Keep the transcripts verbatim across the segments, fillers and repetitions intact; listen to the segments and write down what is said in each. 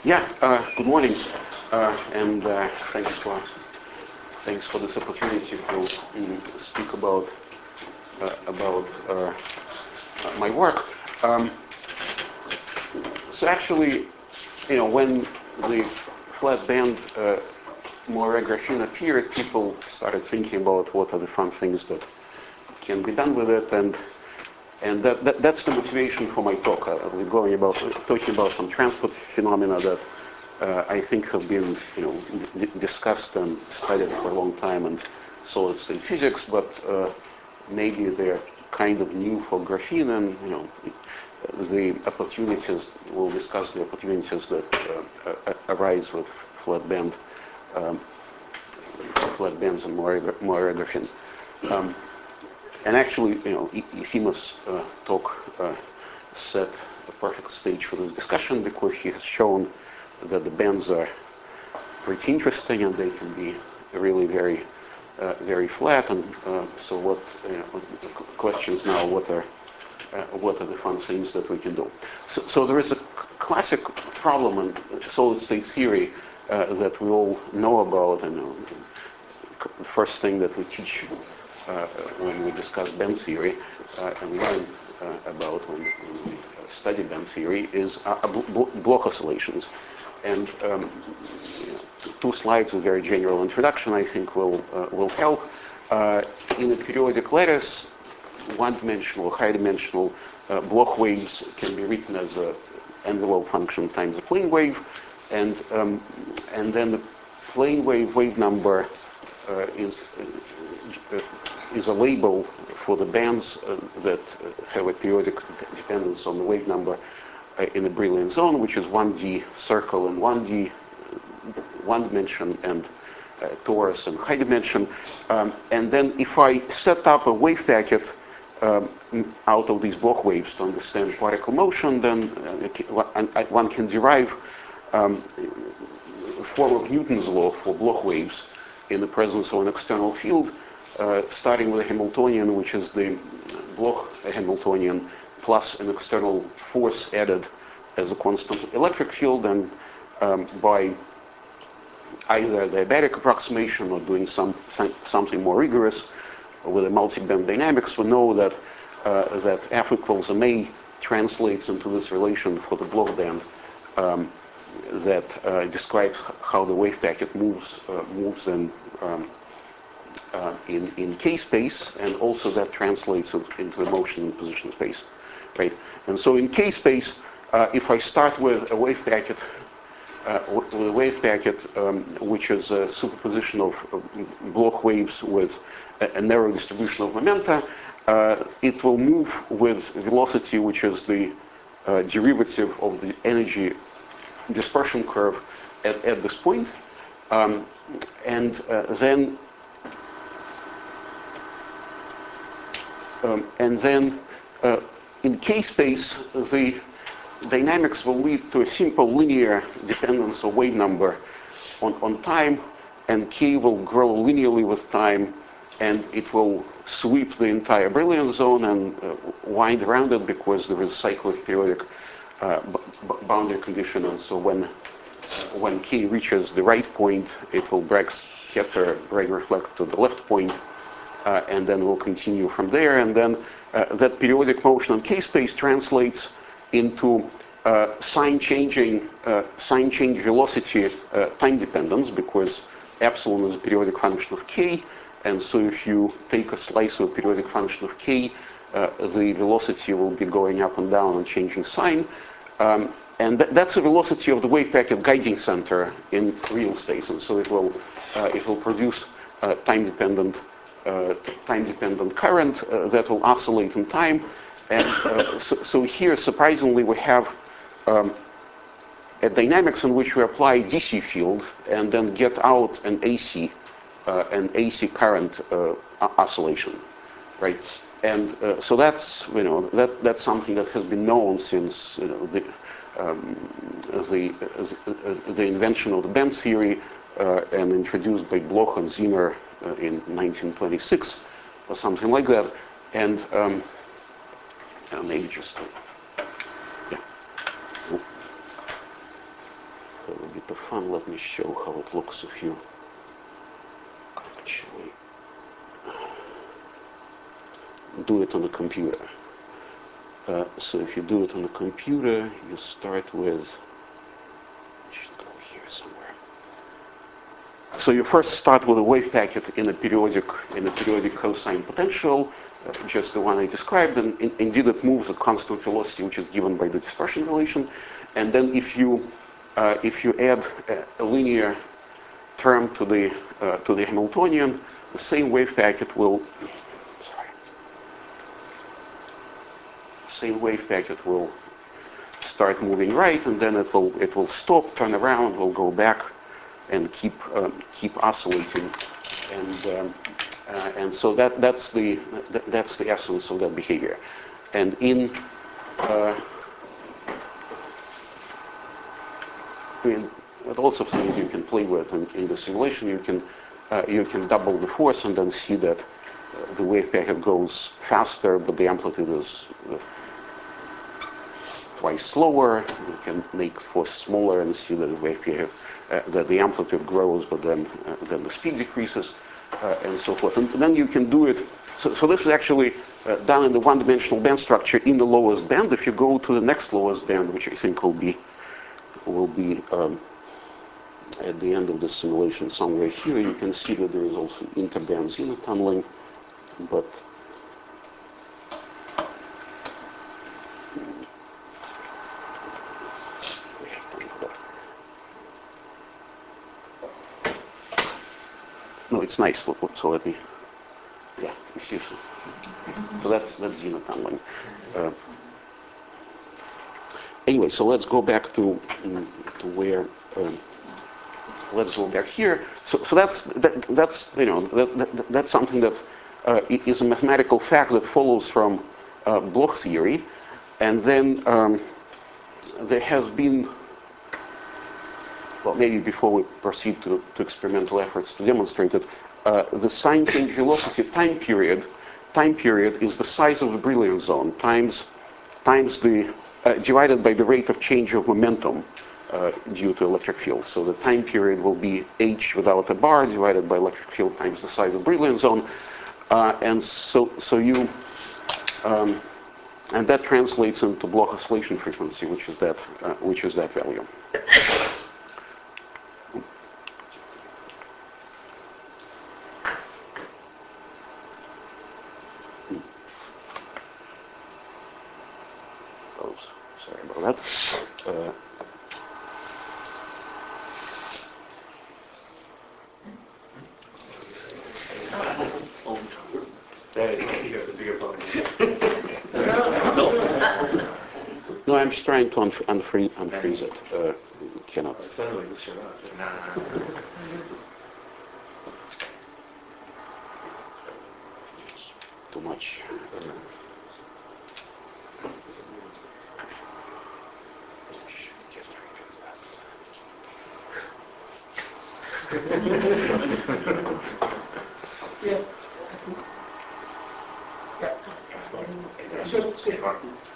Yeah, uh, good morning, uh, and uh, thanks for thanks for this opportunity to um, speak about uh, about uh, my work. Um, so actually, you know, when the flat band uh, Moiré graphene appeared, people started thinking about what are the fun things that can be done with it, and and that, that that's the motivation for my talk. Uh, we're going about talking about some transport phenomena that uh, I think have been, you know, d- discussed and studied for a long time in solid state physics, but uh, maybe they're kind of new for graphene, and you know, the opportunities. We'll discuss the opportunities that uh, uh, arise with flat band, um, flat bands and Moiré graphene. Um, And actually, you know, Efima's uh, talk uh, set a perfect stage for this discussion because he has shown that the bands are pretty interesting and they can be really very, uh, very flat. And uh, so, what you know, the questions now? What are uh, what are the fun things that we can do? So, so there is a classic problem in solid state theory uh, that we all know about, and uh, the first thing that we teach Uh, when we discuss band theory uh, and learn uh, about when, when we study band theory is uh, bl- Bloch oscillations. And um, you know, two slides, a very general introduction, I think will uh, will help. Uh, in a periodic lattice, one-dimensional, high-dimensional uh, Bloch waves can be written as a envelope function times a plane wave, and um, and then the plane wave wave number uh, is uh, is a label for the bands uh, that uh, have a periodic dependence on the wave number uh, in the Brillouin zone, which is one D circle and one D, uh, one dimension, and uh, torus and high dimension. Um, and then if I set up a wave packet um, out of these Bloch waves to understand particle motion, then uh, one can derive um, a form of Newton's law for Bloch waves in the presence of an external field, Uh, starting with a Hamiltonian, which is the Bloch Hamiltonian plus an external force added as a constant electric field, and um, by either diabatic approximation or doing some something more rigorous with a multi-band dynamics, we know that uh, that F equals ma translates into this relation for the Bloch band um, that uh, describes how the wave packet moves uh, moves and um, Uh, in, in k-space, and also that translates into the motion in position space, right? And so in k-space, uh, if I start with a wave packet, uh, with a wave packet um, which is a superposition of, of Bloch waves with a, a narrow distribution of momenta, uh, it will move with velocity which is the uh, derivative of the energy dispersion curve at, at this point, um, and uh, then Um, and then uh, in k-space, the dynamics will lead to a simple linear dependence of wave number on, on time, and k will grow linearly with time, and it will sweep the entire Brillouin zone and uh, wind around it because there is cyclic periodic uh, b- boundary condition, and so when when k reaches the right point, it will brag scatter, brag reflect to the left point, Uh, and then we'll continue from there. And then uh, that periodic motion in k-space translates into uh, sign changing, uh, sign change velocity uh, time dependence, because epsilon is a periodic function of k. And so if you take a slice of a periodic function of k, uh, the velocity will be going up and down and changing sign. Um, and th- that's the velocity of the wave packet guiding center in real space. And so it will, uh, it will produce uh, time dependent Uh, time-dependent current uh, that will oscillate in time, and uh, so, so here, surprisingly, we have um, a dynamics in which we apply D C field and then get out an A C, uh, an A C current uh, oscillation, right? And uh, so that's you know that that's something that has been known since you know, the, um, the, uh, the invention of the band theory uh, and introduced by Bloch and Zener Uh, in nineteen twenty-six or something like that, and um, uh, maybe just yeah. bit of fun. Let me show how it looks if you actually do it on the computer. Uh, so if you do it on the computer, you start with, it should go here somewhere. So you first start with a wave packet in a periodic in a periodic cosine potential, uh, just the one I described, and in, indeed it moves at constant velocity, which is given by the dispersion relation. And then if you uh, if you add a, a linear term to the uh, to the Hamiltonian, the same wave packet will sorry, same wave packet will start moving right, and then it will it will stop, turn around, will go back, and keep um, keep oscillating, and um, uh, and so that that's the that, that's the essence of that behavior. And in uh, I mean, with lots of things you can play with in, in the simulation, you can uh, you can double the force and then see that uh, the wave packet goes faster, but the amplitude is uh, twice slower. You can make the force smaller and see that the wave packet Uh, that the amplitude grows, but then uh, then the speed decreases, uh, and so forth. And then you can do it. So, so this is actually uh, done in the one-dimensional band structure in the lowest band. If you go to the next lowest band, which I think will be will be um, at the end of the simulation somewhere here, you can see that there is also interband zenith tunneling, but no, it's nice. So let me, yeah, you see. So that's that's zenith tunneling. Uh, anyway, so let's go back to um, to where. Um, let's go back here. So, so that's that, that's you know that, that, that's something that uh, is a mathematical fact that follows from uh, Bloch theory, and then um, there has been. Well, maybe before we proceed to, to experimental efforts to demonstrate it, uh, the sign change velocity time period, time period is the size of the Brillouin zone times times the uh, divided by the rate of change of momentum uh, due to electric field. So the time period will be h without a bar divided by electric field times the size of the Brillouin zone, uh, and so so you. Um, and that translates into Bloch oscillation frequency, which is that uh, which is that value. Sorry about that. Uh, That's a bigger problem. no, I'm just trying to unf- unfreeze, unfreeze it. Uh, cannot. It sounded like this shut off. No, no, no. Too much. Get rid of that. Yeah. Yeah. It's good. It's good.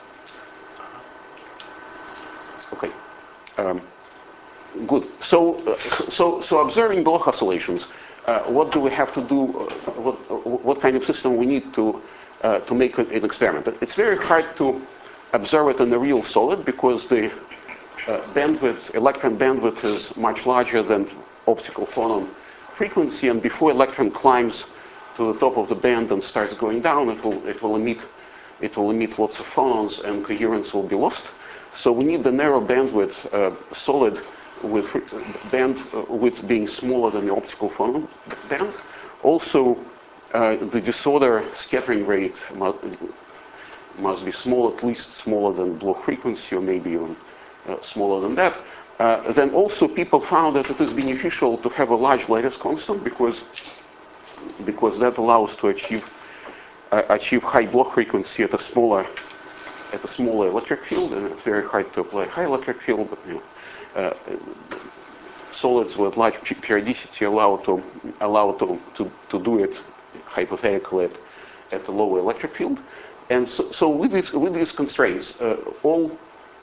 Okay. Um, good. So, uh, so, so observing Bloch oscillations, uh, what do we have to do? Uh, what, what kind of system we need to uh, to make an experiment? It's very hard to observe it in a real solid because the uh, bandwidth, electron bandwidth, is much larger than optical phonon frequency, and before electron climbs to the top of the band and starts going down, it will it will emit it will emit lots of phonons, and coherence will be lost. So we need the narrow bandwidth uh, solid with band uh, width being smaller than the optical phonon band. Also, uh, the disorder scattering rate must, must be small, at least smaller than Bloch frequency, or maybe even uh, smaller than that. Uh, then also people found that it is beneficial to have a large lattice constant because because that allows to achieve uh, achieve high Bloch frequency at a smaller at a smaller electric field, and it's very hard to apply high electric field. But you know, uh, solids with large periodicity allow to allow to to, to do it hypothetically at, at a lower electric field. And so, so with these with these constraints, uh, all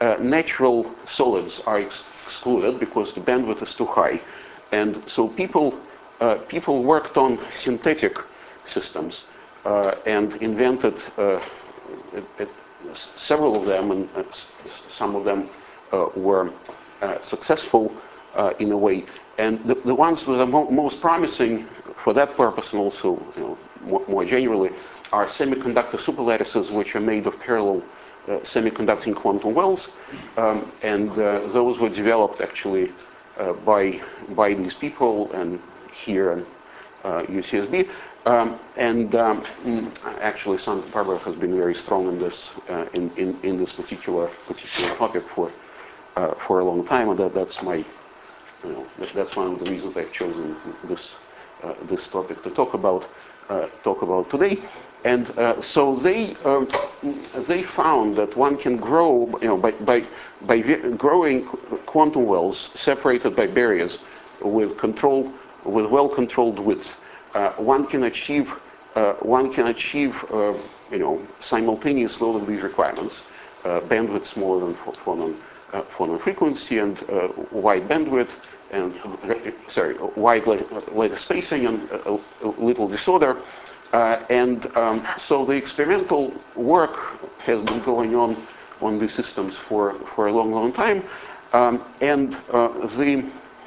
uh, natural solids are ex excluded because the bandwidth is too high. And so people, uh, people worked on synthetic systems uh, and invented uh, it, it, several of them, and uh, some of them uh, were uh, successful uh, in a way. And the, the ones that are mo most promising for that purpose, and also, you know, more, more generally, are semiconductor superlattices, which are made of parallel uh, semiconducting quantum wells, um, and uh, those were developed actually uh, by by these people, and here in uh, U C S B. Um, and um, actually, Santa Barbara has been very strong in this uh, in, in in this particular particular topic for uh, for a long time, and that that's my you know that, that's one of the reasons I've chosen this uh, this topic to talk about uh, talk about today. And uh, so they um, they found that one can grow, you know, by by by growing quantum wells separated by barriers with control with well-controlled width. Uh, one can achieve uh, one can achieve uh, you know simultaneous load of these requirements, uh, bandwidth smaller than phonon uh, phonon frequency and uh, wide bandwidth and uh, sorry wide lattice spacing and a, a little disorder. Uh, and um, so the experimental work has been going on on these systems for, for a long, long time. Um, and uh, the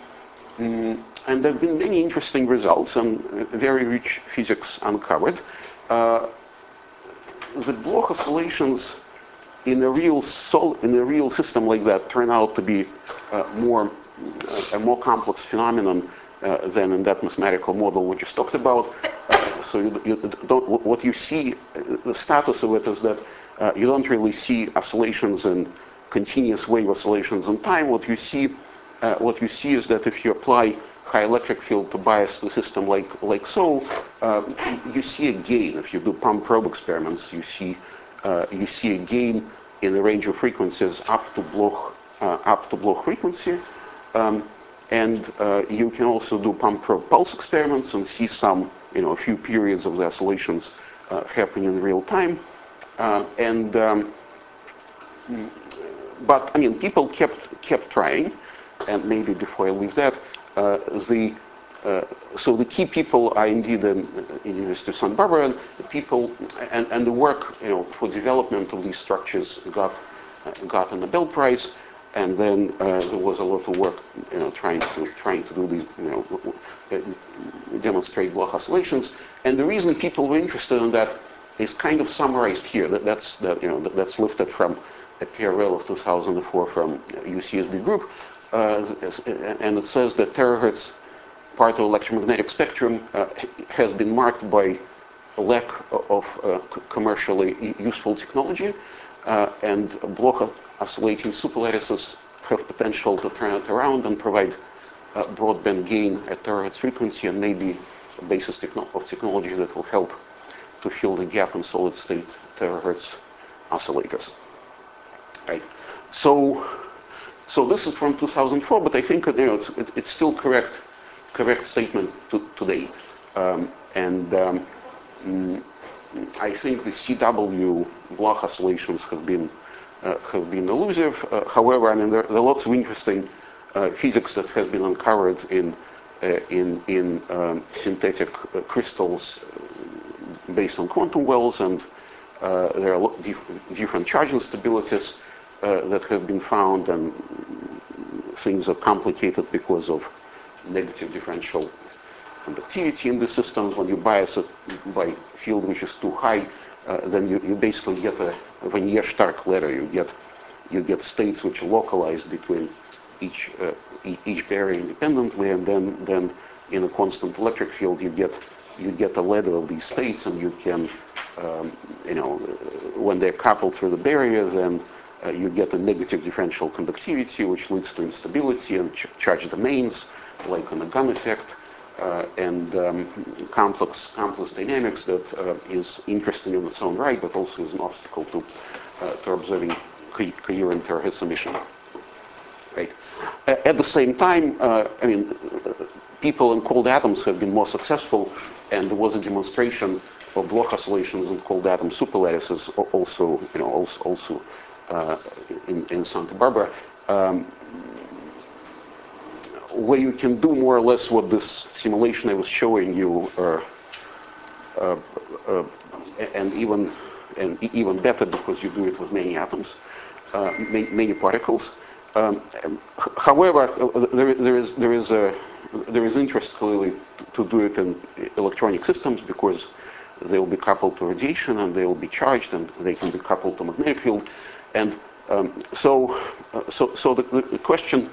um, and there have been many interesting results and very rich physics uncovered. Uh, the Bloch oscillations in a real sol in a real system like that turn out to be uh, more uh, a more complex phenomenon uh, than in that mathematical model we just talked about. Uh, so you, you don't, what you see, the status of it is that uh, you don't really see oscillations and continuous wave oscillations in time. What you see, uh, what you see is that if you apply high electric field to bias the system like like so, uh, you see a gain. If you do pump probe experiments, you see uh, you see a gain in the range of frequencies up to Bloch uh, up to Bloch frequency. Um, And uh, you can also do pump probe pulse experiments and see some, you know, a few periods of the oscillations uh, happening in real time. Uh, and um, but I mean, people kept kept trying, and maybe before I leave that, uh, the uh, so the key people are indeed in, in University of Santa Barbara, and the people and, and the work, you know, for development of these structures got uh, got a Nobel Prize. And then uh, there was a lot of work, you know, trying to trying to do these, you know, demonstrate Bloch oscillations. And the reason people were interested in that is kind of summarized here. That, that's that, you know, that, that's lifted from a P R L of two thousand four from U C S B group, uh, and it says that terahertz part of electromagnetic spectrum uh, has been marked by a lack of uh, commercially useful technology, uh, and Bloch oscillating superlattices have potential to turn it around and provide uh, broadband gain at terahertz frequency, and maybe a basis techno of technology that will help to fill the gap in solid state terahertz oscillators. Right. So, so this is from two thousand four, but I think, you know, it's, it, it's still correct, correct statement to, today. Um, and um, I think the C W Bloch oscillations have been Uh, have been elusive. Uh, however, I mean, there, there are lots of interesting uh, physics that has been uncovered in uh, in in um, synthetic uh, crystals based on quantum wells, and uh, there are dif different charge instabilities uh, that have been found, and things are complicated because of negative differential conductivity in the systems. When you bias it by field which is too high, Uh, then you, you basically get a Wannier-Stark ladder. You get you get states which are localized between each uh, e each barrier independently, and then then in a constant electric field you get you get a ladder of these states, and you can um, you know when they're coupled through the barrier, then uh, you get a negative differential conductivity, which leads to instability and ch charge domains, like an Gunn effect. Uh, and um, complex, complex dynamics that uh, is interesting in its own right, but also is an obstacle to, uh, to observing co coherent terahertz emission. Right. Uh, at the same time, uh, I mean, people in cold atoms have been more successful, and there was a demonstration of Bloch oscillations in cold atom superlattices, also, you know, also, also uh, in, in Santa Barbara, um, where you can do more or less what this simulation I was showing you, uh, uh, uh, and even and even better because you do it with many atoms, uh, many, many particles. Um, however, there, there is there is a there is interest clearly to do it in electronic systems because they will be coupled to radiation and they will be charged and they can be coupled to magnetic field, and um, so uh, so so the, the question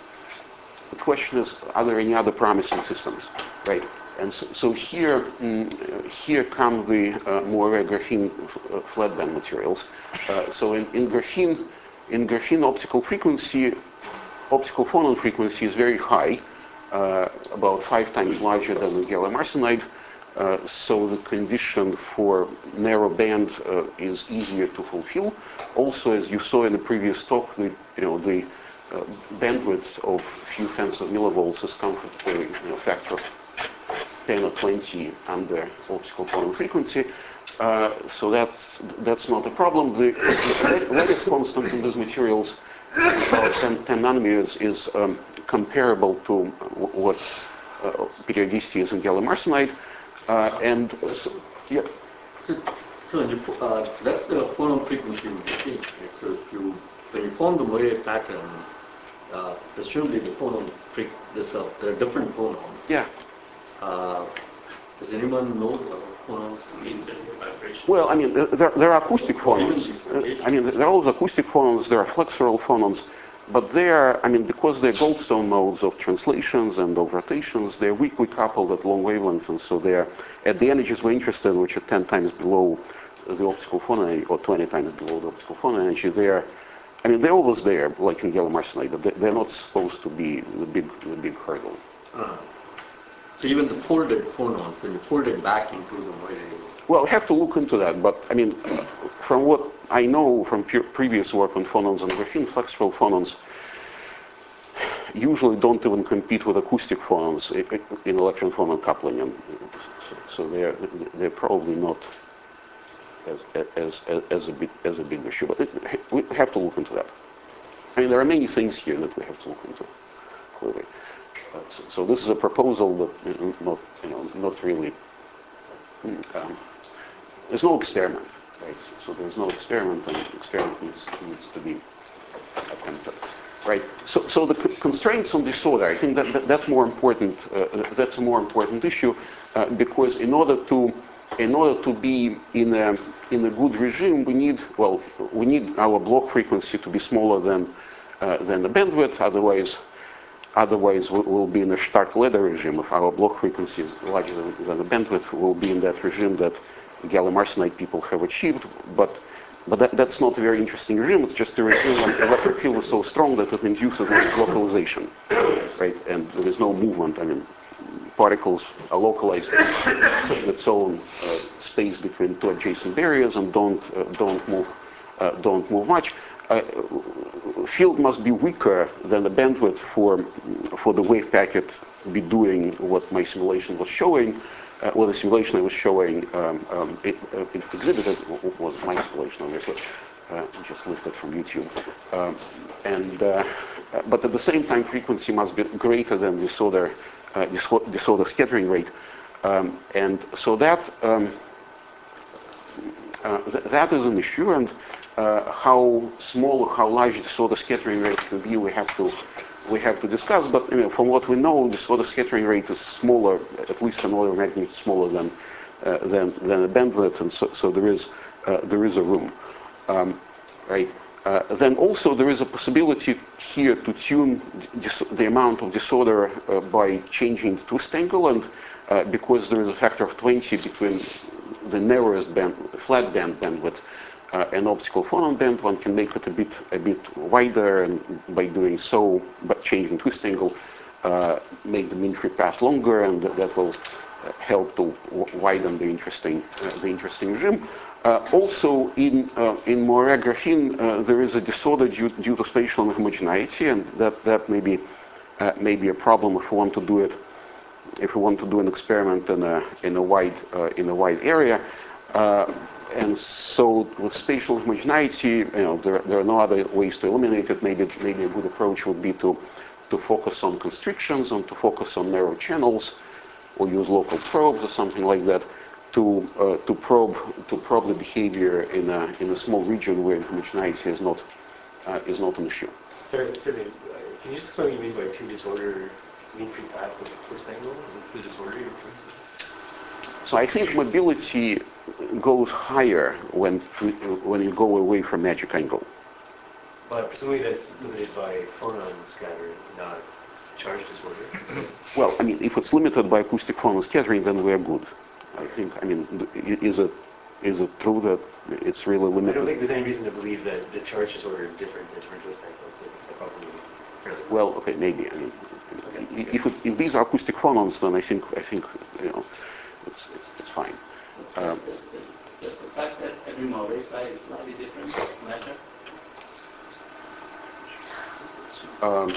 the question is, are there any other promising systems, right? And so, so here mm, here come the uh, Moiré graphene uh, flat band materials. Uh, so in, in graphene in graphene optical frequency, optical phonon frequency is very high, uh, about five times larger than the gallium arsenide. Uh, so the condition for narrow band uh, is easier to fulfill. Also, as you saw in the previous talk, the you know the uh, bandwidth of few tens of millivolts is comfortably you know, factor of ten or twenty under optical phonon frequency. Uh, so that's that's not a problem. The lattice constant in these materials, about ten, ten nanometers, is um, comparable to what uh, periodicity is in gallium arsenide. Uh, and so, yeah. So, so you, uh, that's the phonon frequency machine. Right? So if you, when you form the Moiré pattern, uh, presumably the phonon freq, this, uh, there are different phonons. Yeah. Uh, does anyone know what phonons mean? Well, I mean, there, there are acoustic phonons. I mean, there are all acoustic phonons. There are flexural phonons. But they are, I mean, because they're Goldstone modes of translations and of rotations, they're weakly coupled at long wavelengths, and so they're at the energies we're interested in, which are ten times below the optical phonon energy, or twenty times below the optical phonon energy. They're, I mean, they're always there, like in gallium arsenide, but they're not supposed to be the big, the big hurdle. Uh, so even the folded phonons, when you fold it back into the Moiré. Well, I have to look into that, but I mean, from what I know from previous work on phonons and graphene, flexural phonons usually don't even compete with acoustic phonons in electron phonon coupling, and so they're they're probably not as as as, as a big as a big issue. But it, we have to look into that. I mean, there are many things here that we have to look into clearly. Uh, so, so this is a proposal, but not you know not really. Um, there's no experiment, right? So there's no experiment, and experiment needs needs to be attempted. Right. So, so the constraints on disorder, I think that, that that's more important. Uh, that's a more important issue uh, because in order to, in order to be in a in a good regime, we need well, we need our block frequency to be smaller than uh, than the bandwidth. Otherwise, otherwise we will be in a Stark-Leder regime. If our block frequency is larger than, than the bandwidth, we'll be in that regime that gallium arsenide people have achieved, but. But that, that's not a very interesting regime. It's just a regime when the electric field is so strong that it induces localization, right? And there is no movement. I mean, particles are localized in its own uh, space between two adjacent barriers and don't uh, don't move uh, don't move much. Uh, field must be weaker than the bandwidth for for the wave packet to be doing what my simulation was showing. Uh, well, the simulation I was showing, um, um, it, uh, it exhibited was my simulation, obviously, uh, just lifted from YouTube. Um, and uh, but at the same time, frequency must be greater than disorder, uh, disorder scattering rate, um, and so that um, uh, th that is an issue. And uh, how small, how large disorder scattering rate can be, we have to. We have to discuss, but you know, from what we know, the sort of scattering rate is smaller, at least an order of magnitude smaller than uh, than than a bandwidth, and so, so there is uh, there is a room, um, right? Uh, then also there is a possibility here to tune the amount of disorder uh, by changing the twist angle, and uh, because there is a factor of twenty between the narrowest band, flat band bandwidth. Uh, an optical phonon band, one can make it a bit a bit wider, and by doing so, but changing twist angle, uh, make the mean-free path longer, and that will uh, help to widen the interesting uh, the interesting regime. Uh, also, in uh, in Moiré graphene, uh, there is a disorder due, due to spatial inhomogeneity, and that that may be uh, may be a problem if we want to do it. If we want to do an experiment in a in a wide uh, in a wide area. Uh, and so with spatial homogeneity, you know, there, there are no other ways to eliminate it. Maybe maybe a good approach would be to to focus on constrictions and to focus on narrow channels, or use local probes or something like that to uh, to probe to probe the behavior in a in a small region where homogeneity is not uh, is not an issue. Sorry, sorry, can you just explain what you mean by two disorder mean free path with twist angle? What's the disorder you're referring to? So I think mobility goes higher when when you go away from magic angle. But presumably that's limited by phonon scattering, not charge disorder. Well, I mean, if it's limited by acoustic phonon scattering, then we're good. I think. I mean, is it is it true that it's really limited? I don't think there's any reason to believe that the charge disorder is different in different twist angles. The problem is fairly Well, okay, maybe. I mean, okay. if, it, if these are acoustic phonons, then I think I think you know, it's it's, it's fine. Um, does, does, does the fact that every Moray size is slightly different matter? Um,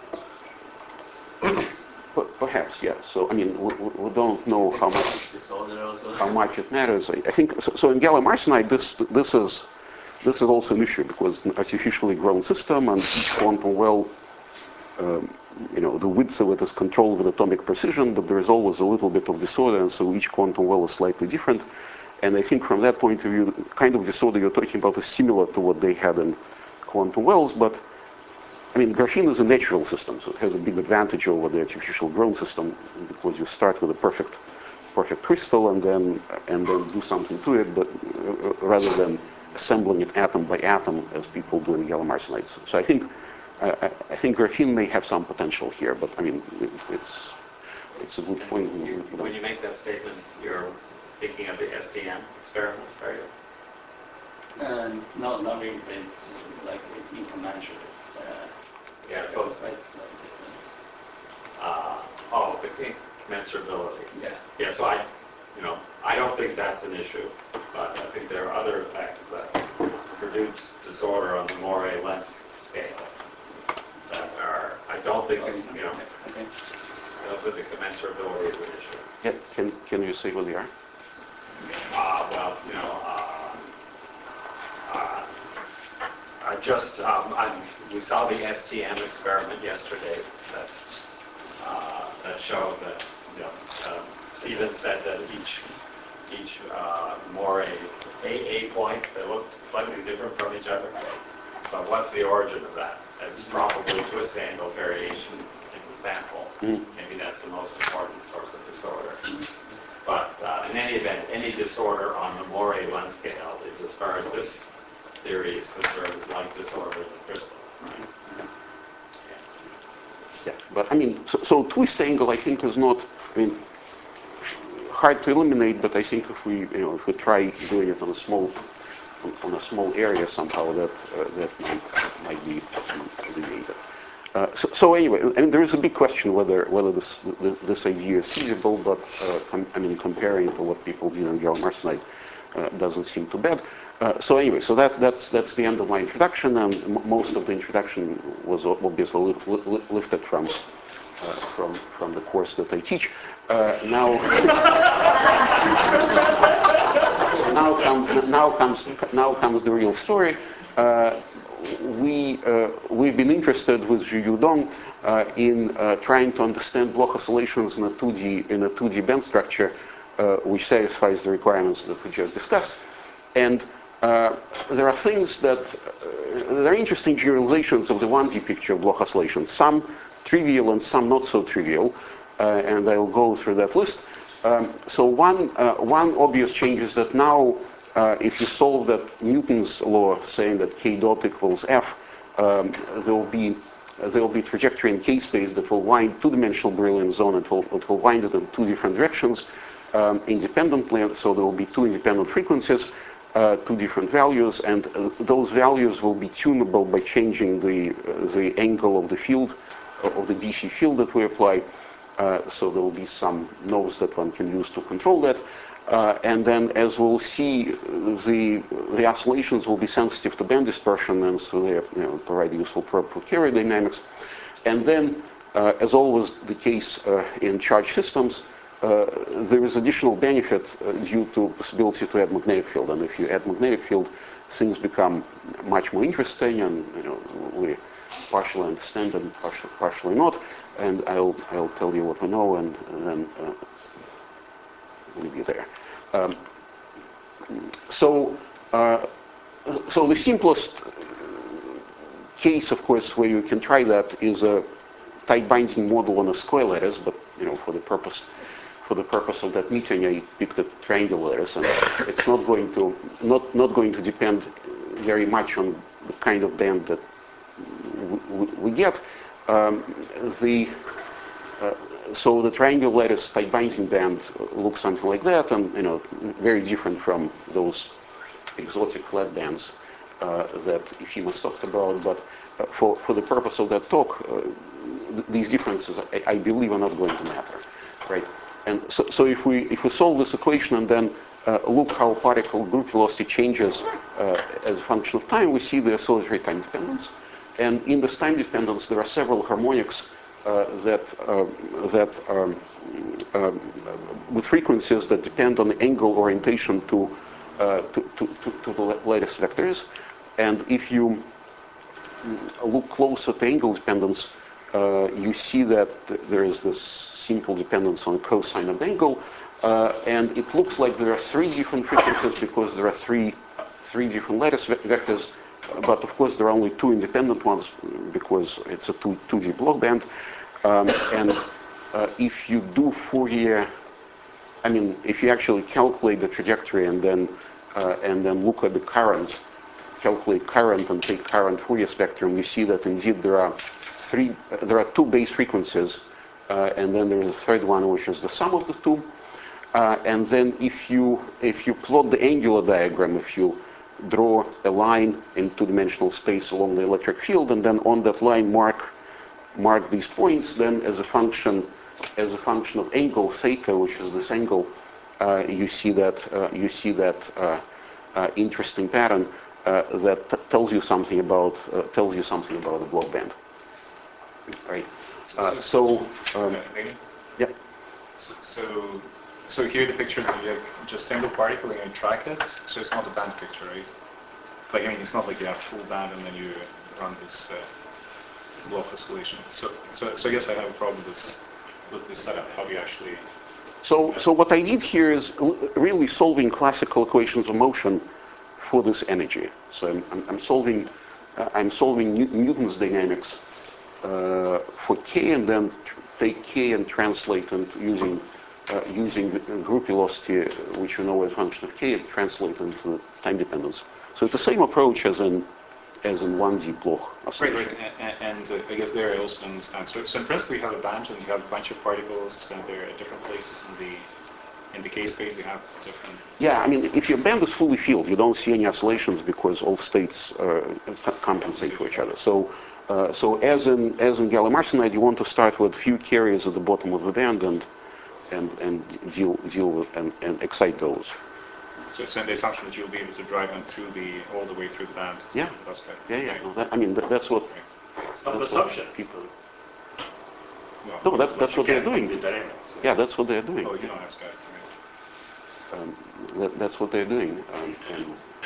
perhaps, yeah. So I mean, we, we don't know how much Disorder also. how much it matters. I, I think so, so. In gallium arsenide, this this is this is also an issue because an artificially grown system and each quantum well, um, you know, the width of it is controlled with atomic precision, but there is always a little bit of disorder, and so each quantum well is slightly different. And I think from that point of view, the kind of disorder you're talking about is similar to what they had in quantum wells, but I mean, graphene is a natural system, so it has a big advantage over the artificial grown system because you start with a perfect, perfect crystal and then and then do something to it, but uh, rather than assembling it atom by atom as people do in gallium arsenide. So, so I think I, I think graphene may have some potential here, but I mean, it, it's it's a good point. You, when you make that statement, you're thinking of the S T M experiments, are you? Uh, no, not really. But just like it's incommensurate. Uh, Yeah, so, it's like slightly different. uh, oh, the commensurability. Yeah. Yeah, so I, you know, I don't think that's an issue, but I think there are other effects that produce disorder on the Moray length scale that are, I don't think, you know, Okay. I don't think the commensurability is an issue. Yeah, can can you say what they are? Uh, well, you know, uh, uh, I just, um, I'm, we saw the S T M experiment yesterday that uh, that showed that, you know, uh, Stephen said that each each uh, Moray A A point, they looked slightly different from each other. So what's the origin of that? It's probably twist angle variations in the sample. Mm. Maybe that's the most important source of disorder. But uh, in any event, any disorder on the Moray length scale is, as far as this theory is concerned, is like disorder in the crystal. Right? Yeah, but I mean, so, so twist angle I think is not, I mean, hard to eliminate. But I think if we, you know, if we try doing it on a small, on, on a small area somehow, that uh, that might might be alleviated. Uh, so, so anyway, I mean, there is a big question whether whether this this idea is feasible. But uh, com- I mean, comparing to what people did in gallium arsenide uh, doesn't seem too bad. Uh, so anyway, so that, that's that's the end of my introduction, and m- most of the introduction was obviously li- li- lifted from uh, from from the course that I teach. Uh, now, so now comes now comes now comes the real story. Uh, we uh, we've been interested with Zhiyu Dong uh, in uh, trying to understand Bloch oscillations in a two D in a two D band structure, uh, which satisfies the requirements that we just discussed, and Uh, there are things that, uh, there are interesting generalizations of the one D picture of Bloch oscillations, some trivial and some not so trivial, uh, and I will go through that list. Um, so one, uh, one obvious change is that now, uh, if you solve that Newton's law saying that k dot equals f, um, there will be uh, there will be trajectory in k space that will wind two-dimensional Brillouin zone. It will, it will wind it in two different directions um, independently, so there will be two independent frequencies. Uh, two different values, and uh, those values will be tunable by changing the uh, the angle of the field, of the D C field that we apply. Uh, so there will be some nodes that one can use to control that. Uh, and then, as we'll see, the the oscillations will be sensitive to band dispersion, and so they, you know, provide useful probe for carrier dynamics. And then, uh, as always the case uh, in charge systems, uh, there is additional benefit uh, due to possibility to add magnetic field. And if you add magnetic field, things become much more interesting, and you know we partially understand and partially, partially not. And I'll I'll tell you what we know, and, and then uh, we'll be there. Um, so uh, so the simplest case, of course, where you can try that is a tight binding model on a square lattice, but you know, for the purpose for the purpose of that meeting, I picked a triangular lattice, and it's not going to not not going to depend very much on the kind of band that we, we get. Um, the uh, so the triangular lattice tight binding band looks something like that, and you know, very different from those exotic flat bands uh, that Efimas talked about. But uh, for for the purpose of that talk, uh, th these differences, I, I believe, are not going to matter, right? And so, so if we if we solve this equation and then uh, look how particle group velocity changes uh, as a function of time, we see the oscillatory time dependence. And in this time dependence, there are several harmonics uh, that uh, that um, uh, with frequencies that depend on the angle orientation to uh, to, to, to, to the lattice vectors. And if you look close at the angle dependence, uh, you see that there is this simple dependence on the cosine of the angle, uh, and it looks like there are three different frequencies because there are three three different lattice ve vectors. But of course, there are only two independent ones because it's a two, 2D block band. Um, and uh, if you do Fourier, I mean, if you actually calculate the trajectory and then uh, and then look at the current, calculate current and take current Fourier spectrum, you see that indeed there are three, uh, there are two base frequencies, uh, and then there is a third one which is the sum of the two. Uh, and then if you if you plot the angular diagram, if you draw a line in two-dimensional space along the electric field, and then on that line mark mark these points, then as a function as a function of angle theta, which is this angle, uh, you see that uh, you see that uh, uh, interesting pattern uh, that t tells you something about uh, tells you something about the block band, right? Uh, so um, yeah. So, so, so here the picture, you have just single particle and you track it, so it's not a band picture, right? Like, I mean, it's not like you have full band and then you run this uh, block oscillation. So, so, so I guess I have a problem with this, with this setup, how you actually... So, so what I did here is really solving classical equations of motion for this energy. So I'm, I'm, I'm solving, uh, I'm solving Newton's dynamics uh, for K, and then take K and translate and using uh, using group velocity, which you know as a function of K, and translate into time dependence. So it's the same approach as in as in one D Bloch oscillation. Right, right. And, and uh, I guess there I also don't understand. So, so in principle, you have a band and you have a bunch of particles, and they're at different places in the in the K space. You have different. Yeah, I mean, if your band is fully filled, you don't see any oscillations because all states uh, compensate for each other. So, uh, so as in as in gallium arsenide, you want to start with few carriers at the bottom of the band and and and deal deal with and, and excite those. So, so the assumption that you'll be able to drive them through the all the way through the band. Yeah. That's good. Yeah, yeah. No, that, I mean, that, that's what. It's not That's assumption. what people. Well, No, that's that's what they're doing. The dynamics. Yeah, that's what they're doing. Oh, you know that's good. Right. Um, that, that's what they're doing. Um, and,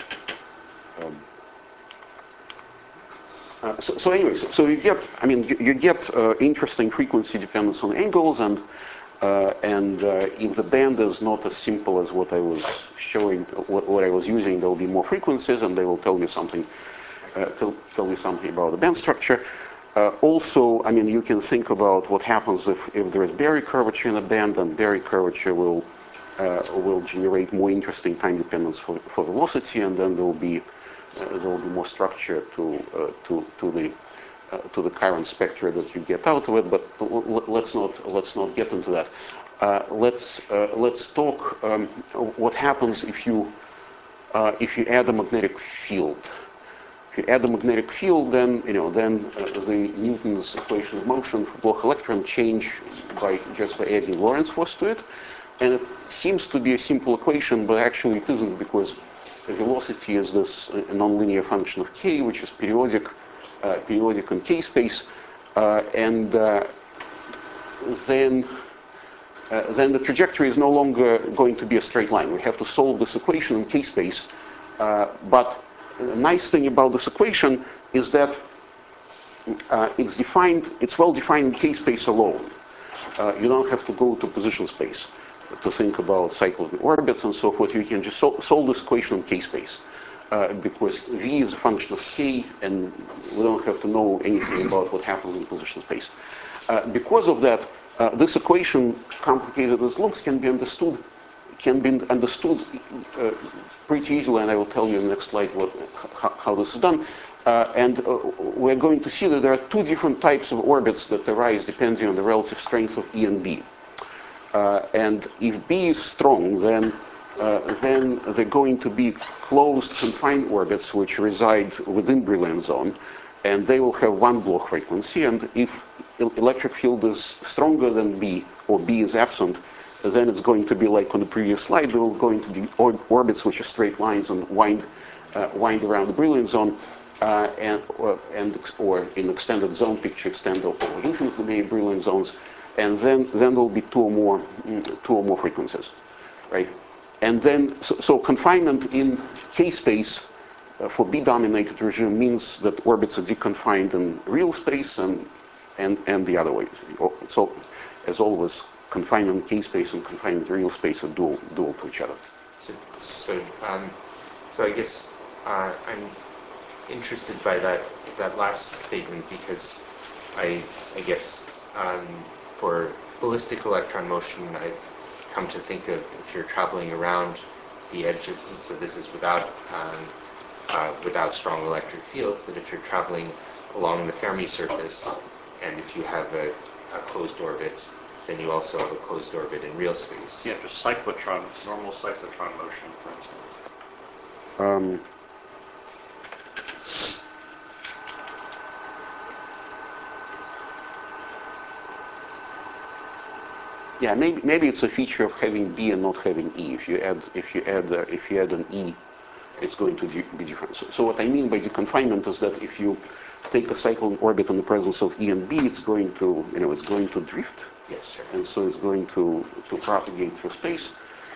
um, uh, so, so anyway, so, so you get, I mean, you, you get uh, interesting frequency dependence on angles, and uh, and uh, if the band is not as simple as what I was showing, what, what I was using, there will be more frequencies, and they will tell me something, uh, tell, tell me something about the band structure. Uh, also, I mean, you can think about what happens if, if there is Berry curvature in a band, and Berry curvature will uh, will generate more interesting time dependence for, for velocity, and then there will be uh, there will be more structure to uh, to to the uh, to the current spectra that you get out of it. But let's not let's not get into that. Uh, let's uh, let's talk um, what happens if you uh, if you add a magnetic field. If you add the magnetic field, then you know then uh, the Newton's equation of motion for Bloch electron change by just by adding Lorentz force to it, and it seems to be a simple equation, but actually it isn't, because the velocity is this uh, nonlinear function of k, which is periodic, uh, periodic in k space, uh, and uh, then uh, then the trajectory is no longer going to be a straight line. We have to solve this equation in k-space. Uh, but the nice thing about this equation is that uh, it's defined, it's well defined in k-space alone. Uh, you don't have to go to position space to think about cycling orbits and so forth. You can just sol solve this equation in k-space. Uh, because v is a function of k, and we don't have to know anything about what happens in position space. Uh, because of that, uh, this equation, complicated as it looks, can be understood can be understood uh, pretty easily, and I will tell you in the next slide what, how, how this is done. Uh, and uh, we're going to see that there are two different types of orbits that arise depending on the relative strength of E and B. Uh, and if B is strong, then uh, then they're going to be closed confined orbits which reside within Brillouin zone, and they will have one Bloch frequency. And if electric field is stronger than B, or B is absent, then it's going to be like on the previous slide. There are going to be or orbits which are straight lines and wind uh, wind around the Brillouin zone, uh, and or, and or in extended zone picture, extend over infinitely many Brillouin zones. And then, then there'll be two or more, two or more frequencies, right? And then, so, so confinement in k-space uh, for B-dominated regime means that orbits are deconfined in real space and, and, and the other way. So, as always, confinement in k-space and confinement in real space are dual, dual to each other. So, so, um, so I guess uh, I'm interested by that, that last statement because I, I guess, um, for ballistic electron motion, I've come to think of if you're traveling around the edge of, so this is without um, uh, without strong electric fields, that if you're traveling along the Fermi surface, and if you have a, a closed orbit, then you also have a closed orbit in real space. Yeah, just cyclotron, normal cyclotron motion, for instance. Um, Yeah, maybe maybe it's a feature of having B and not having E. If you add if you add uh, if you add an E, it's going to be different. So, so what I mean by deconfinement is that if you take a cyclone orbit in the presence of E and B, it's going to you know it's going to drift. Yes, sir. And so it's going to to propagate through space,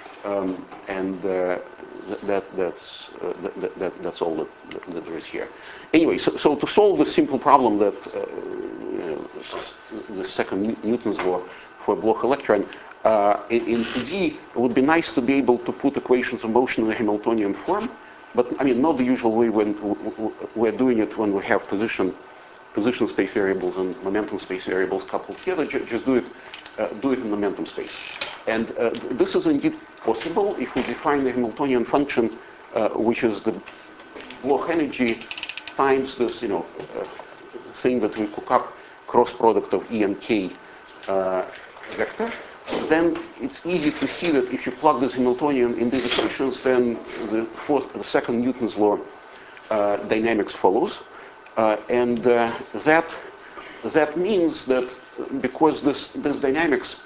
um, and uh, that that's uh, that, that that's all that, that, that there is here. Anyway, so, so to solve the simple problem that uh, you know, the second Newton's law for a Bloch electron, uh, in, in two D, it would be nice to be able to put equations of motion in a Hamiltonian form, but I mean not the usual way when we're doing it when we have position position space variables and momentum space variables coupled together. Just do it uh, do it in momentum space, and uh, this is indeed possible if we define the Hamiltonian function, uh, which is the Bloch energy times this you know uh, thing that we cook up, cross product of E and K uh, vector. Then it's easy to see that if you plug this Hamiltonian in these equations, then the, fourth, the second Newton's law uh, dynamics follows. Uh, and uh, that, that means that because this, this dynamics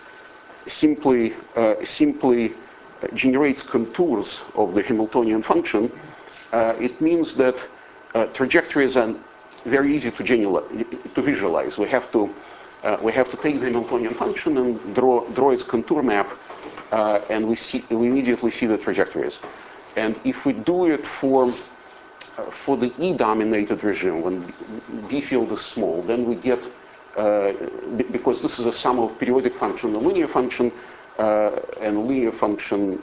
simply, uh, simply generates contours of the Hamiltonian function, uh, it means that uh, trajectories are very easy to, to visualize. We have to Uh, we have to take the Hamiltonian function and draw, draw its contour map, uh, and we, see, we immediately see the trajectories. And if we do it for, uh, for the E-dominated regime, when B field is small, then we get, uh, because this is a sum of periodic function and linear function, uh, and the linear function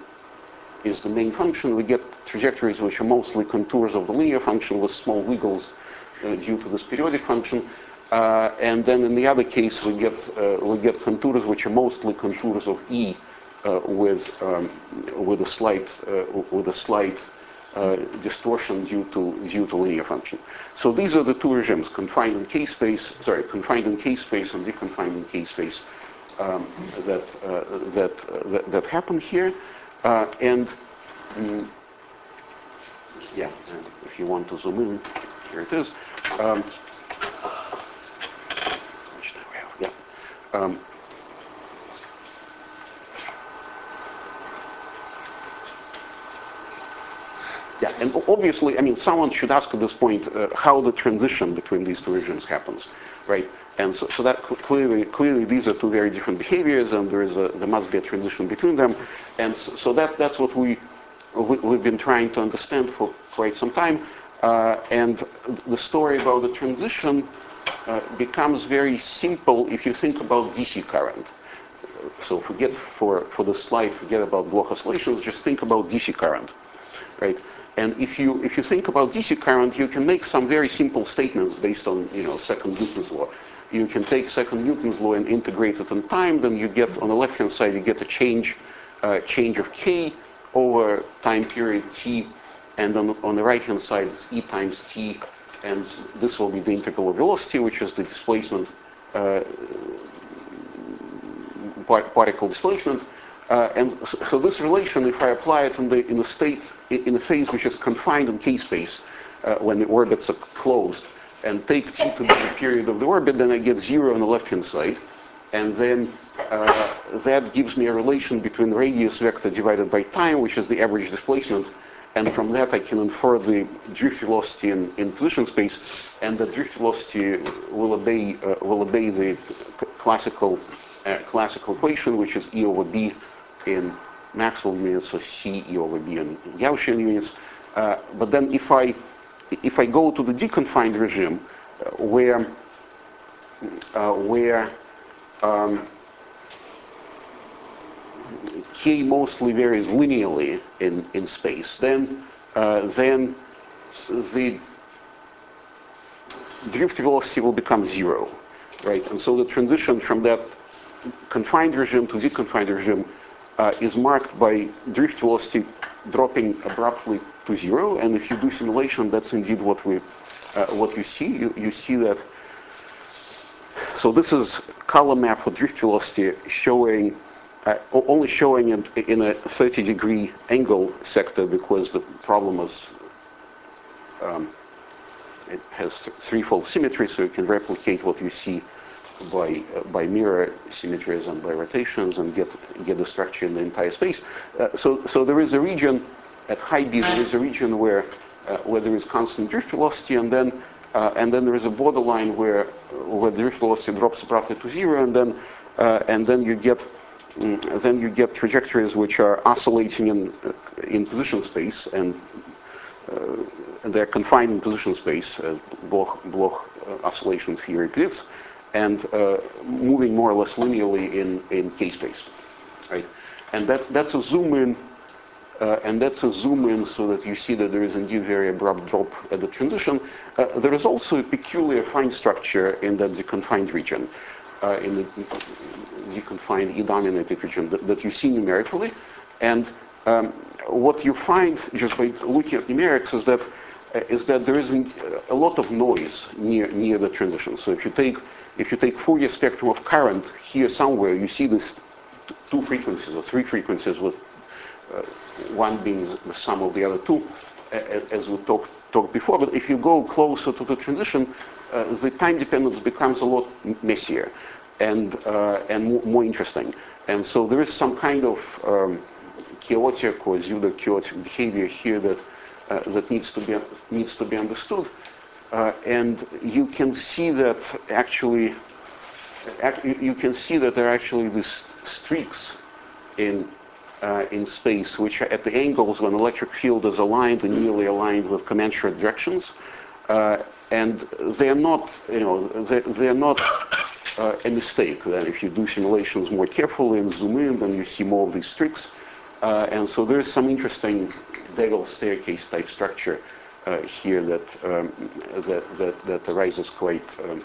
is the main function, we get trajectories which are mostly contours of the linear function with small wiggles uh, due to this periodic function. Uh, and then in the other case, we get uh, we get contours which are mostly contours of E, uh, with um, with a slight uh, with a slight uh, distortion due to due to linear function. So these are the two regimes: confined in K space, sorry, confined in K space and deconfined in K space um, that, uh, that uh, that that happen here. Uh, and um, yeah, and if you want to zoom in, here it is. Um, Yeah. Um, yeah, and obviously, I mean, someone should ask at this point uh, how the transition between these two regimes happens. right? And so, so that cl clearly, clearly these are two very different behaviors, and there is a, there must be a transition between them. And so, so that, that's what we, we, we've been trying to understand for quite some time. Uh, and the story about the transition uh, becomes very simple if you think about D C current. So forget for, for the slide, forget about Bloch oscillations, just think about D C current, right? And if you, if you think about D C current, you can make some very simple statements based on, you know, second Newton's law. You can take second Newton's law and integrate it in time, then you get, on the left-hand side, you get a change, uh, change of k over time period t, and on, on the right-hand side, it's e times t, and this will be the integral of velocity, which is the displacement, uh, particle displacement. Uh, and so, so this relation, if I apply it in the, in a state, in a phase which is confined in k-space, uh, when the orbits are closed, and take t to be the period of the orbit, then I get zero on the left-hand side. And then uh, that gives me a relation between radius vector divided by time, which is the average displacement. And from that, I can infer the drift velocity in, in position space. And the drift velocity will obey, uh, will obey the classical, uh, classical equation, which is E over B in Maxwell units, so C E over B in Gaussian units. Uh, but then if I, if I go to the deconfined regime, uh, where, uh, where um, k mostly varies linearly in, in space, then, uh, then the drift velocity will become zero, right? And so the transition from that confined regime to deconfined regime uh, is marked by drift velocity dropping abruptly to zero. And if you do simulation, that's indeed what we, uh, what you see. You, you see that. So this is column map for drift velocity showing, uh, only showing it in a thirty degree angle sector because the problem is, um, it has threefold symmetry, so you can replicate what you see by, uh, by mirror symmetries and by rotations and get, get the structure in the entire space. Uh, so, so there is a region at high B, there is a region where, uh, where there is constant drift velocity, and then Uh, and then there is a borderline where where the drift velocity drops abruptly to zero, and then uh, and then you get um, then you get trajectories which are oscillating in uh, in position space, and uh, and they're confined in position space, as Bloch Bloch uh, oscillation theory predicts, and uh, moving more or less linearly in in k space, right? And that that's a zoom in. Uh, and that's a zoom in so that you see that there is indeed very abrupt drop at the transition. Uh, there is also a peculiar fine structure in that deconfined region, uh, in the deconfined E-dominated region that, that you see numerically. And um, what you find just by looking at numerics is that uh, is that there is a lot of noise near near the transition. So if you take if you take Fourier spectrum of current here somewhere, you see this two frequencies or three frequencies with Uh, one being the sum of the other two, uh, as we talked, talked before. But if you go closer to the transition, uh, the time dependence becomes a lot messier and, uh, and more interesting. And so there is some kind of um, chaotic or pseudo-chaotic behavior here that, uh, that needs to be, needs to be understood. Uh, and you can see that actually, you can see that there are actually these streaks in Uh, in space, which are at the angles when electric field is aligned and nearly aligned with commensurate directions, uh, and they're not, you know, they're, they're not uh, a mistake. Then, if you do simulations more carefully and zoom in, then you see more of these streaks, uh, and so there is some interesting Degel staircase type structure uh, here that, um, that that that arises quite um,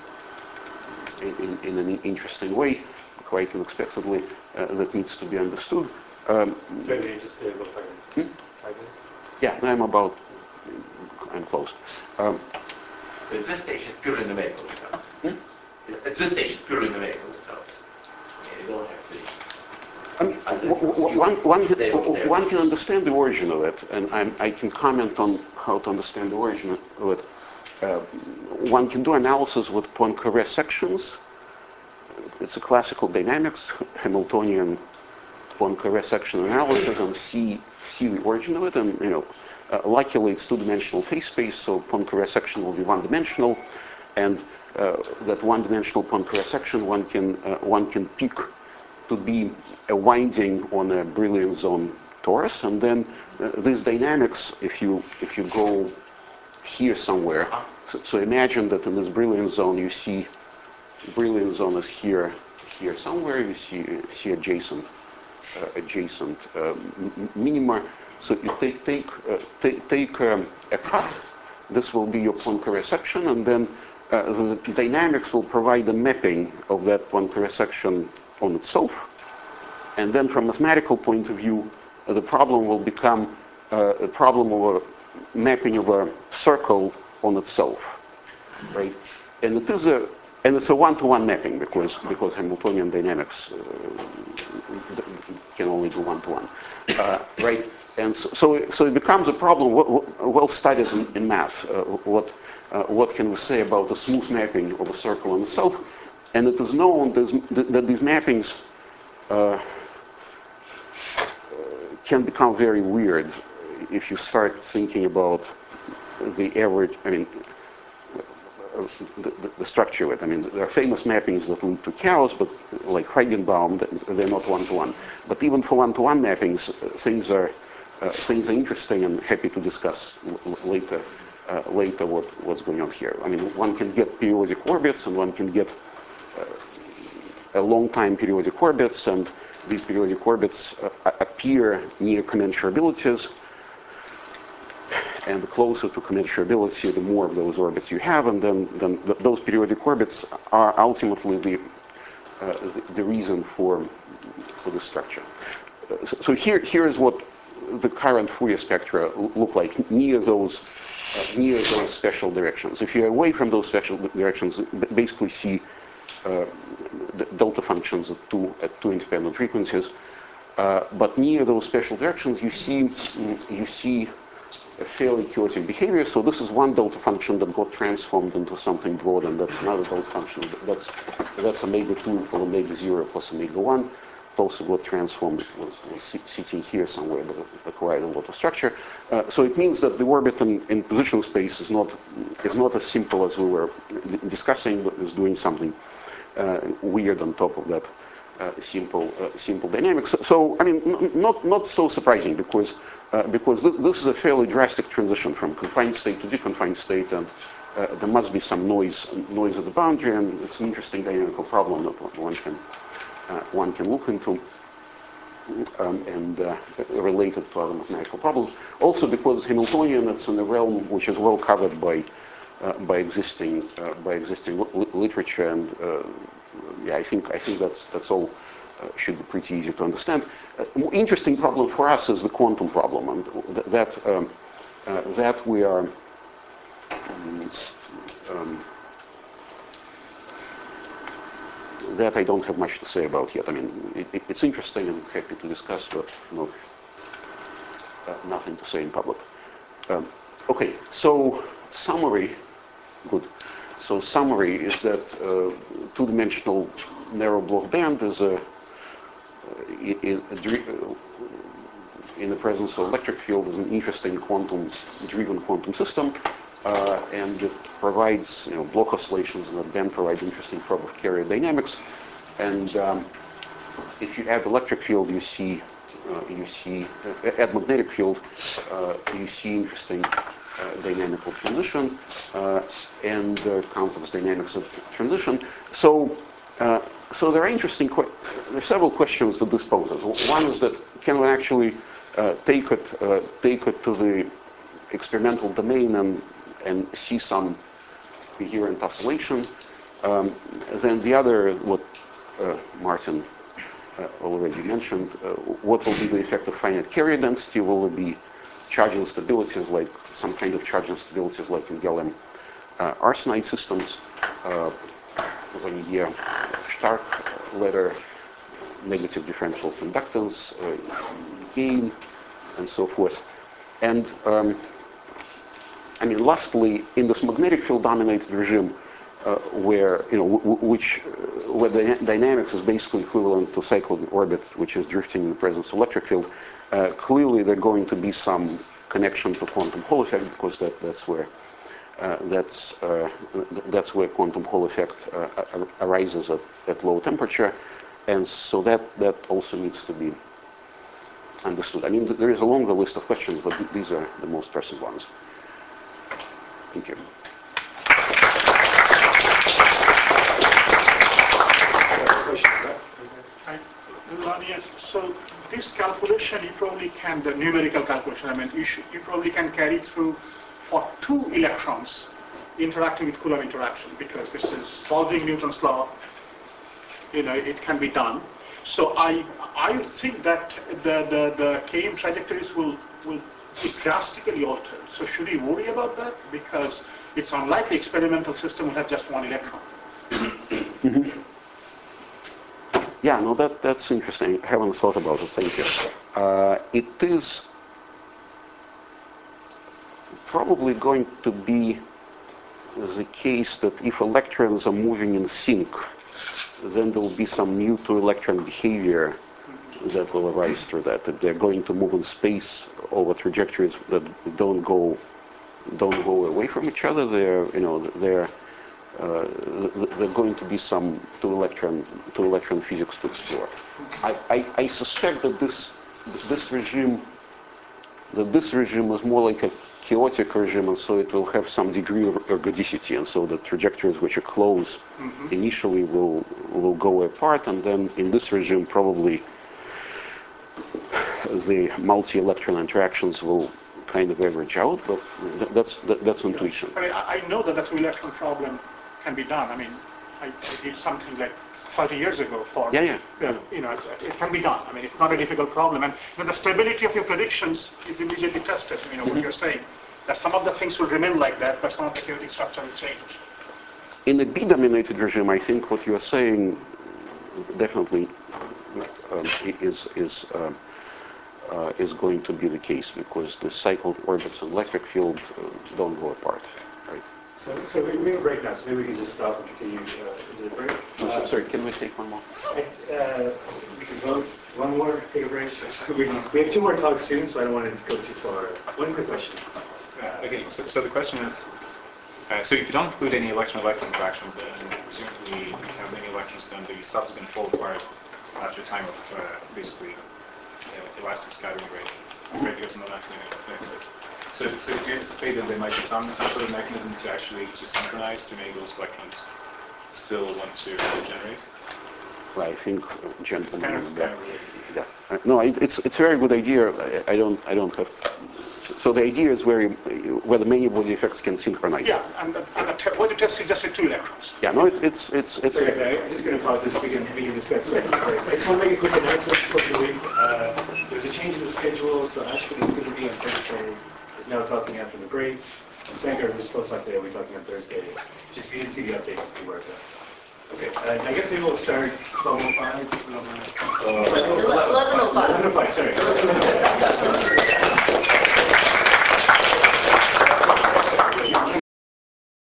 in, in an interesting way, quite unexpectedly, uh, that needs to be understood. Um, so maybe just to go five minutes. Hmm? Five minutes? Yeah, I'm about, I'm close. Um, So at this stage, it's purely numerical results. Hmm? At this stage, it's purely numerical results. Yeah, you don't have physics. I mean, one, one, one can understand the origin of it, and I'm, I can comment on how to understand the origin of it. Uh, one can do analysis with Poincare sections. It's a classical dynamics, Hamiltonian Poincare section analysis, and see see the origin of it. And you know, uh, luckily it's two-dimensional phase space, so Poincare section will be one-dimensional, and uh, that one-dimensional Poincare section one can uh, one can pick to be a winding on a Brillouin zone torus, and then uh, these dynamics, if you if you go here somewhere, so, so imagine that in this Brillouin zone you see Brillouin zone is here here somewhere. You see see adjacent uh, adjacent uh, minima. So you take take uh, take, take um, a cut. This will be your Poincare section, and then uh, the dynamics will provide a mapping of that Poincare section on itself. And then from a mathematical point of view, uh, the problem will become uh, a problem of a mapping of a circle on itself, right? And it is a and it's a one-to-one mapping because because Hamiltonian dynamics uh, can only do one-to-one, uh, right? And so, so so it becomes a problem well studied in, in math. Uh, what uh, what can we say about the smooth mapping of a circle on itself? And it is known that these mappings Uh, can become very weird if you start thinking about the average, I mean, the, the, the structure of it. I mean, there are famous mappings that lead to chaos, but like Feigenbaum, they're not one-to-one. But even for one-to-one mappings, things are uh, things are interesting, and happy to discuss later uh, later what, what's going on here. I mean, one can get periodic orbits, and one can get uh, a long time periodic orbits, and these periodic orbits uh, appear near commensurabilities, and the closer to commensurability, the more of those orbits you have, and then, then th those periodic orbits are ultimately the, uh, the, the reason for, for the structure. Uh, so, so here, here is what the current Fourier spectra look like near those, uh, near those special directions. If you're away from those special directions, basically see uh, delta functions at two, at two independent frequencies. Uh, but near those special directions, you see, you see a fairly chaotic behavior. So this is one delta function that got transformed into something broad, and that's another delta function. That's, that's omega two equal omega zero plus omega one. It also got transformed. It was, was sitting here somewhere, but it acquired a lot of structure. Uh, so it means that the orbit in, in position space is not, is not as simple as we were discussing, but is doing something Uh, weird on top of that uh, simple uh, simple dynamics. So, so I mean, n not not so surprising because uh, because th this is a fairly drastic transition from confined state to deconfined state, and uh, there must be some noise noise at the boundary, and it's an interesting dynamical problem that one can uh, one can look into. Um, and uh, related to other mathematical problems. Also because Hamiltonian, it's in a realm which is well covered by Uh, by existing uh, by existing li literature, and uh, yeah, I think I think that's that's all uh, should be pretty easy to understand. Uh, interesting problem for us is the quantum problem, and th that um, uh, that we are um, that I don't have much to say about yet. I mean, it, it, it's interesting and happy to discuss, but no, uh, nothing to say in public. Um, okay, so summary. Good. So summary is that uh, two-dimensional narrow Bloch band is a, in, in the presence of electric field is an interesting quantum-driven quantum system, uh, and it provides, you know, Bloch oscillations, and that band provides interesting Froboff carrier dynamics. And um, if you add electric field, you see uh, you see uh, add magnetic field, uh, you see interesting Uh, dynamical transition uh, and uh, complex dynamics of transition. So, uh, so there are interesting. There are several questions that this poses. One is that can we actually uh, take it uh, take it to the experimental domain and and see some coherent oscillation? Um, then the other, what uh, Martin uh, already mentioned, uh, what will be the effect of finite carrier density? Will it be charge instabilities, like some kind of charge instabilities like in gallium uh, arsenide systems, uh, when you hear Stark letter, negative differential conductance, uh, gain, and so forth. And um, I mean, lastly, in this magnetic field dominated regime, uh, where, you know, w which, uh, where the dynamics is basically equivalent to cycling orbit, which is drifting in the presence of electric field, uh, clearly there's going to be some connection to quantum Hall effect, because that, that's where uh, that's uh, that's where quantum Hall effect uh, arises at, at low temperature, and so that that also needs to be understood. I mean, there is a longer list of questions, but th these are the most pressing ones. Thank you. I, Lani, so this calculation, you probably can, the numerical calculation, I mean, you, should, you probably can carry through for two electrons interacting with Coulomb interaction, because this is solving Newton's law, you know, it can be done. So I, I think that the, the, the K M trajectories will, will be drastically altered. So should we worry about that? Because it's unlikely experimental system will have just one electron. Mm-hmm. Yeah, no, that, that's interesting. I haven't thought about it. Thank you. Uh, it is probably going to be the case that if electrons are moving in sync, then there will be some mu to electron behavior that will arise through that. If they're going to move in space over trajectories that don't go don't go away from each other, they're you know they're uh, they're going to be some two electron two electron physics to explore. I, I, I suspect that this this regime that this regime is more like a chaotic regime, and so it will have some degree of ergodicity, and so the trajectories which are close mm-hmm. initially will will go apart, and then in this regime probably the multi-electron interactions will kind of average out, but th that's that, that's intuition. I mean, I know that the two-electron problem can be done. I mean, I, I did something like thirty years ago for, yeah, yeah. Uh, you know, it, it can be done. I mean, it's not a difficult problem. And you know, the stability of your predictions is immediately tested, you know, mm-hmm. what you're saying. That some of the things will remain like that, but some of the chaotic structure will change. In a B-dominated regime, I think what you're saying definitely um, is, is, uh, uh, is going to be the case, because the cycled orbits in electric field uh, don't go apart, right? So, so we, we have a break now, so maybe we can just stop and continue uh, into the break. No, uh, sorry, can we take one more? I, uh, we can vote one more, take a break. We, we have two more talks soon, so I don't want to go too far. One quick question. Uh, okay, so, so the question is, uh, so if you don't include any electron-electron interactions, then presumably if you have many electrons, then the stuff is going to fall apart after a time of uh, basically uh, elastic scattering rate, right? Because no nothing affects it. So, so if you anticipate that there might be some, some sort of mechanism to actually to synchronize to make those electrons still want to regenerate? Well, I think uh, gentlemen. It's kind of, kind of yeah. Uh, no, it, it's it's a very good idea. I, I don't I don't have. So the idea is where whether many body effects can synchronize. Yeah, and, and the what you test is just two electrons. Yeah, no, it's it's it's. it's Sorry, guys, I'm just going to pause this. We can we can discuss. I just want to make a quick announcement for the week. Uh, there's a change in the schedule, so Ashwin is going to be on Thursday. Is now talking after the break. And Sankar, who's supposed to talk today, will be talking on Thursday. Just if you didn't see the update, just be aware of that. Okay, uh, I guess maybe we'll start twelve oh five. eleven oh five. eleven oh five, sorry.